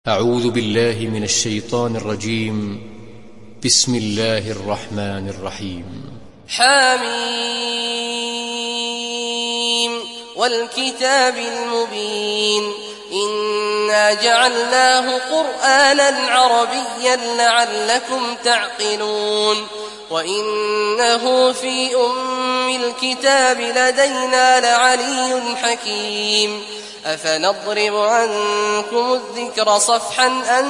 أعوذ بالله من الشيطان الرجيم. بسم الله الرحمن الرحيم. حميم والكتاب المبين إنا جعلناه قرآنا عربيا لعلكم تعقلون وإنه في أم الكتاب لدينا لعلي حكيم أفنضرب عنكم الذكر صفحا أن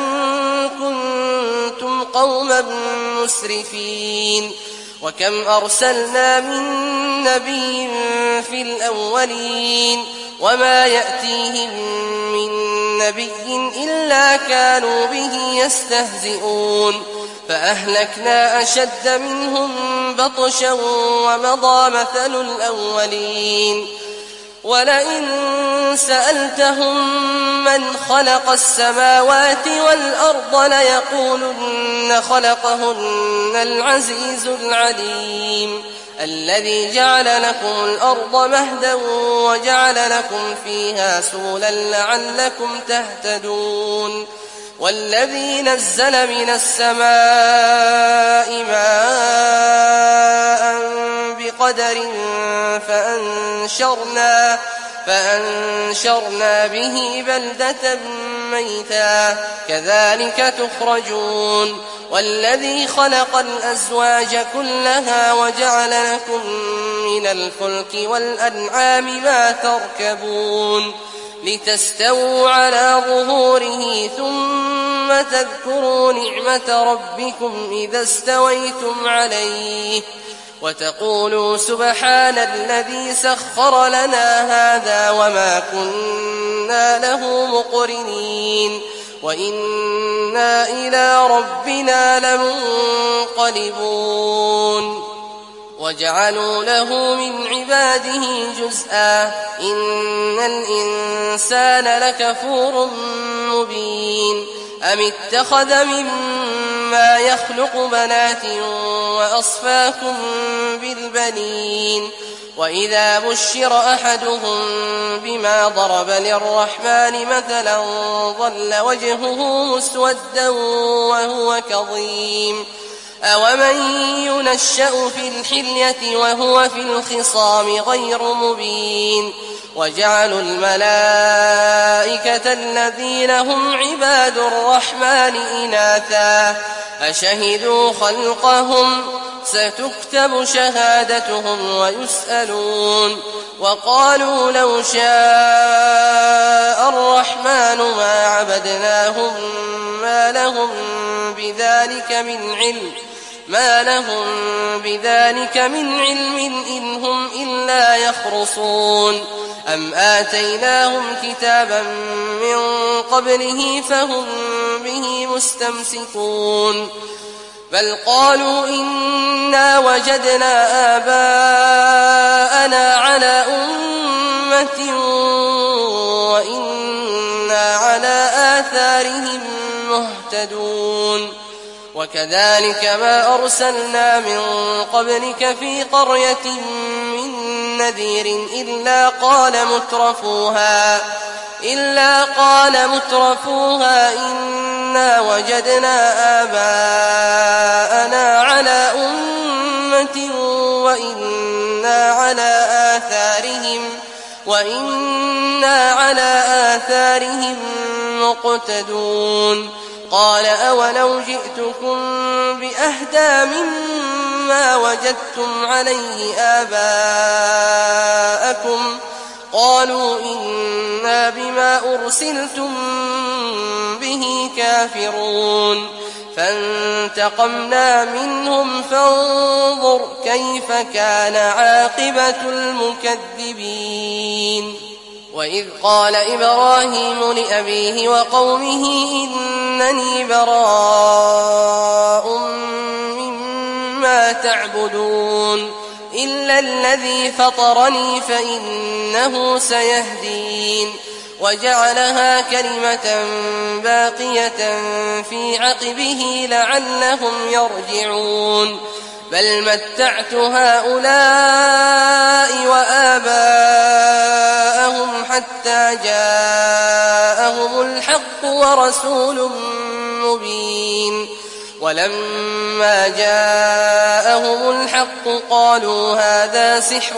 كنتم قوما مسرفين وكم أرسلنا من نبي في الأولين وما يأتيهم من نبي إلا كانوا به يستهزئون فأهلكنا أشد منهم بطشا ومضى مثل الأولين ولئن سألتهم من خلق السماوات والأرض ليقولن خلقهن العزيز العليم الذي جعل لكم الأرض مهدا وجعل لكم فيها سبلا لعلكم تهتدون والذي نزل من السماء ماء بقدر فأنشرنا به بلدة ميتا كذلك تخرجون والذي خلق الأزواج كلها وجعل لكم من الفلك والأنعام ما تركبون لتستووا على ظهوره ثم تذكروا نعمة ربكم إذا استويتم عليه وتقولوا سبحان الذي سخر لنا هذا وما كنا له مقرنين وإنا إلى ربنا لمنقلبون وجعلوا له من عباده جزءا إن الإنسان لكفور مبين أم اتخذ مما يخلق بنات وأصفاكم بالبنين وإذا بشر أحدهم بما ضرب للرحمن مثلا ظل وجهه مسودا وهو كظيم أومن ينشأ في الحلية وهو في الخصام غير مبين وجعلوا الملائكة الذين هم عباد الرحمن إناثا أشهدوا خلقهم ستكتب شهادتهم ويسألون وقالوا لو شاء الرحمن ما عبدناهم ما لهم بذلك من علم إن هم إلا يخرصون أم آتيناهم كتابا من قبله فهم به مستمسكون بل قالوا إنا وجدنا آباءنا على أمة وإنا على آثارهم مهتدون وكذلك ما أرسلنا من قبلك في قرية من نذير إلا قال مترفوها إنا وجدنا آباءنا على أمة وإنا على آثارهم مقتدون قال أولو جئتكم بأهدى مما وجدتم عليه آباءكم قالوا إنا بما أرسلتم به كافرون فانتقمنا منهم فانظر كيف كان عاقبة المكذبين وإذ قال إبراهيم لأبيه وقومه إنني براء مما تعبدون إلا الذي فطرني فإنه سيهدين وجعلها كلمة باقية في عقبه لعلهم يرجعون بل متعت هؤلاء وآباءهم حتى جاءهم الحق ورسول مبين ولما جاءهم الحق قالوا هذا سحر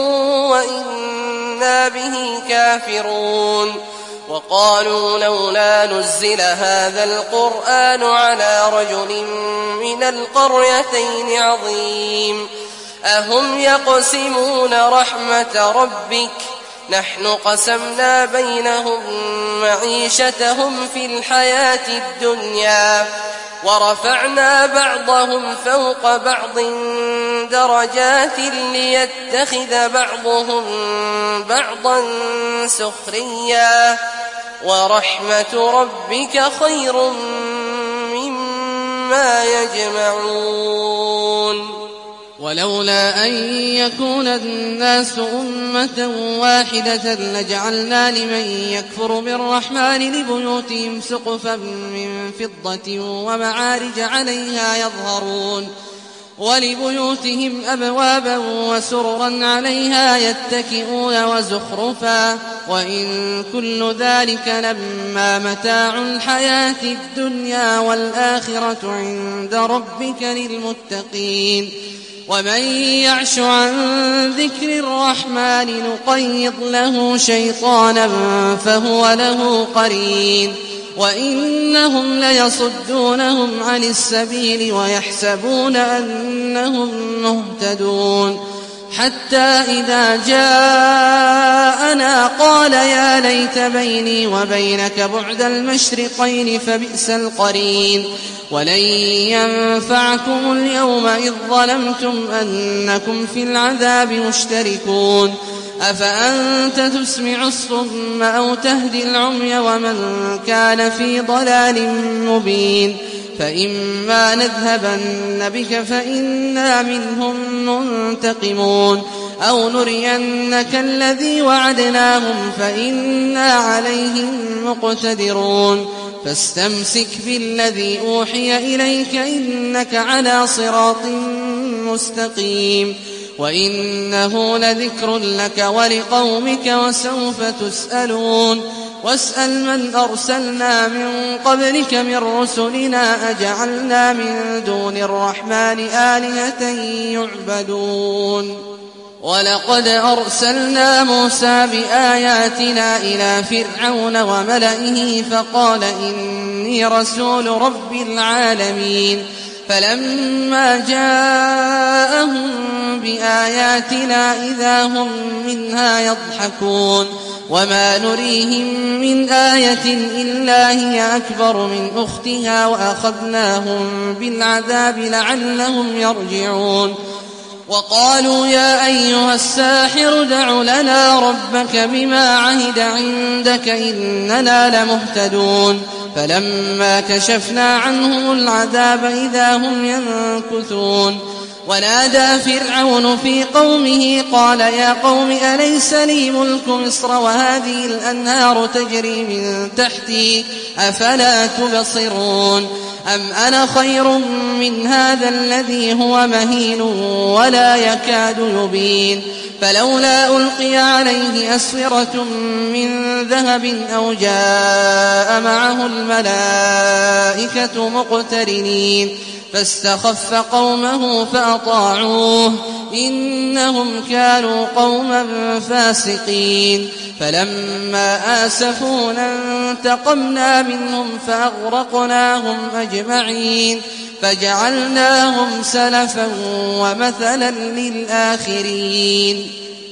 وإنا به كافرون وقالوا لولا نزل هذا القرآن على رجل من القريتين عظيم أهم يقسمون رحمة ربك نحن قسمنا بينهم معيشتهم في الحياة الدنيا ورفعنا بعضهم فوق بعض درجات ليتخذ بعضهم بعضا سخريا ورحمة ربك خير مما يجمعون ولولا أن يكون الناس أمة واحدة لجعلنا لمن يكفر بالرحمن لبيوتهم سقفا من فضة ومعارج عليها يظهرون ولبيوتهم أبوابا وسررا عليها يتكئون وزخرفا وإن كل ذلك لما متاع الحياة الدنيا والآخرة عند ربك للمتقين ومن يعش عن ذكر الرحمن نقيض له شيطانا فهو له قرين وإنهم ليصدونهم عن السبيل ويحسبون أنهم مهتدون حتى إذا جاءنا قال يا ليت بيني وبينك بعد المشرقين فبئس القرين ولن ينفعكم اليوم إذ ظلمتم أنكم في العذاب مشتركون أفأنت تسمع الصم أو تهدي العمي ومن كان في ضلال مبين فإما نذهبن بك فإنا منهم منتقمون أو نرينك الذي وعدناهم فإنا عليهم مقتدرون فاستمسك بالذي أوحي إليك إنك على صراط مستقيم وإنه لذكر لك ولقومك وسوف تسألون واسأل من أرسلنا من قبلك من رسلنا أجعلنا من دون الرحمن آلهة يعبدون ولقد أرسلنا موسى بآياتنا إلى فرعون وملئه فقال إني رسول رب العالمين فلما جاءهم بآياتنا إذا هم منها يضحكون وما نريهم من آية إلا هي أكبر من أختها وأخذناهم بالعذاب لعلهم يرجعون وقالوا يا أيها الساحر دع لنا ربك بما عهد عندك إننا لمهتدون فلما كشفنا عنهم العذاب إذا هم ينكثون ونادى فرعون في قومه قال يا قوم أليس لي ملك مصر وهذه الأنهار تجري من تحتي أفلا تبصرون أم أنا خير من هذا الذي هو مهين ولا يكاد يبين فلولا ألقي عليه أسورة من ذهب أو جاء معه الملائكة مقترنين فاستخف قومه فأطاعوه إنهم كانوا قوما فاسقين فلما آسفونا انتقمنا منهم فأغرقناهم أجمعين فجعلناهم سلفا ومثلا للآخرين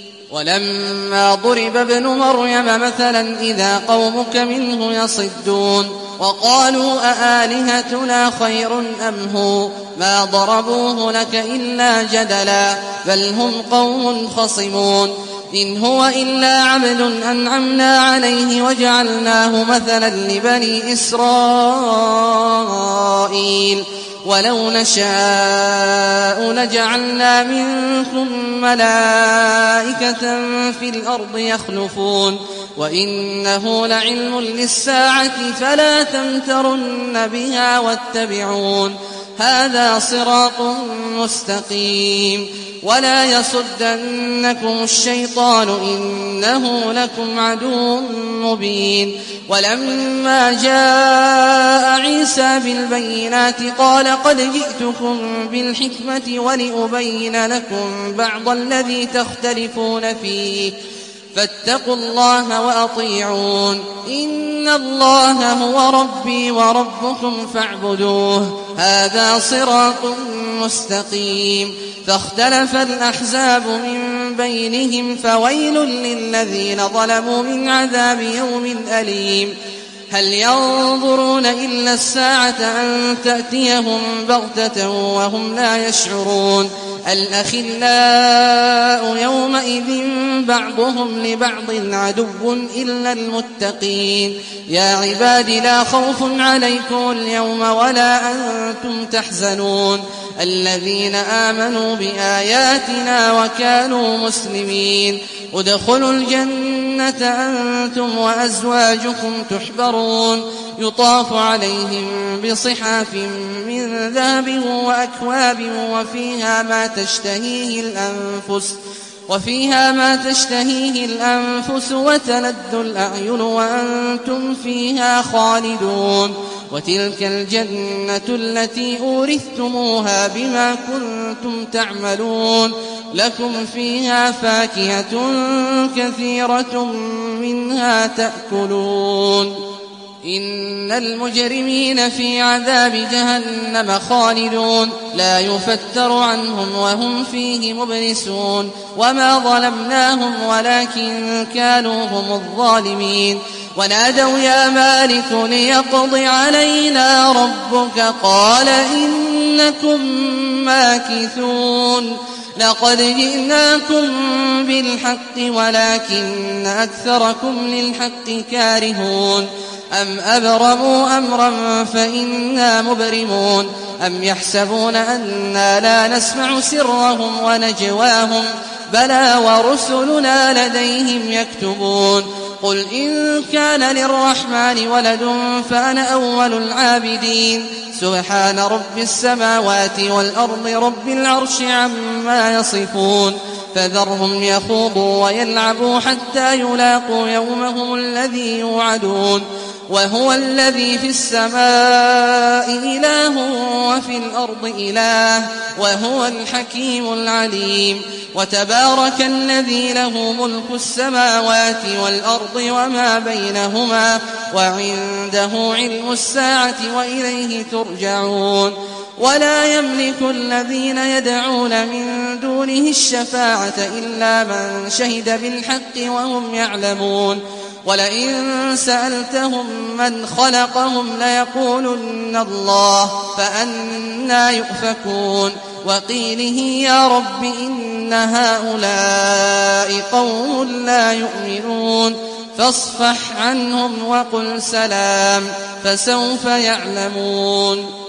ولما ضرب ابن مريم مثلا إذا قومك منه يصدون وقالوا أآلهتنا خير أم هو ما ضربوه لك إلا جدلا بل هم قوم خصمون إن هو إلا عبد أنعمنا عليه وجعلناه مثلا لبني إسرائيل ولو نشاء لجعلنا منكم ملائكة في الأرض يخلفون وإنه لعلم للساعة فلا تمترن بها واتبعون هذا صراط مستقيم ولا يصدنكم الشيطان إنه لكم عدو مبين. ولما جاء عيسى بالبينات قال قد جئتكم بالحكمة ولأبين لكم بعض الذي تختلفون فيه فاتقوا الله وأطيعون إن الله هو ربي وربكم فاعبدوه هذا صراط مستقيم. فاختلف الأحزاب من بينهم فويل للذين ظلموا من عذاب يوم أليم. هل ينظرون إلا الساعة أن تأتيهم بغتة وهم لا يشعرون الأخلاء يومئذ بعضهم لبعض عدو إلا المتقين. يا عباد لا خوف عليكم اليوم ولا أنتم تحزنون الذين آمنوا بآياتنا وكانوا مسلمين ادخلوا الجنة أنتم وأزواجكم تحبرون يطاف عليهم بصحاف من ذهب وأكواب وفيها ما تشتهيه الأنفس وتلذ الأعين وأنتم فيها خالدون وتلك الجنة التي أورثتموها بما كنتم تعملون لكم فيها فاكهة كثيرة منها تأكلون إن المجرمين في عذاب جهنم خالدون لا يفتر عنهم وهم فيه مبلسون وما ظلمناهم ولكن كانوا هم الظالمين. ونادوا يا مالك ليقض علينا ربك قال إنكم ماكثون لقد جئناكم بالحق ولكن أكثركم للحق كارهون أم أبرموا أمرا فإنا مبرمون أم يحسبون أنا لا نسمع سرهم ونجواهم بلى ورسلنا لديهم يكتبون. قل إن كان للرحمن ولد فأنا أول العابدين سبحان رب السماوات والأرض رب العرش عما يصفون فذرهم يخوضوا ويلعبوا حتى يلاقوا يومهم الذي يوعدون وهو الذي في السماء إله وفي الأرض إله وهو الحكيم العليم. وتبارك الذي له ملك السماوات والأرض وما بينهما وعنده علم الساعة وإليه ترجعون. ولا يملك الذين يدعون من دونه الشفاعة إلا من شهد بالحق وهم يعلمون. ولئن سألتهم من خلقهم ليقولن الله فأنى يؤفكون. وقيله يا رب إن هؤلاء قوم لا يؤمنون فاصفح عنهم وقل سلام فسوف يعلمون.